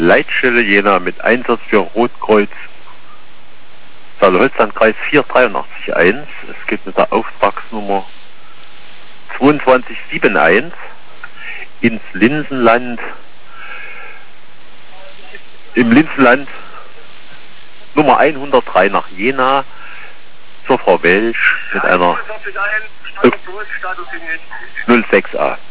Leitstelle Jena mit Einsatz für Rotkreuz Saale-Holzland-Kreis 4831. Es geht mit der Auftragsnummer 2271 ins Linsenland. Im Linsenland Nummer 103 nach Jena zur Frau Welsch mit einer 06a.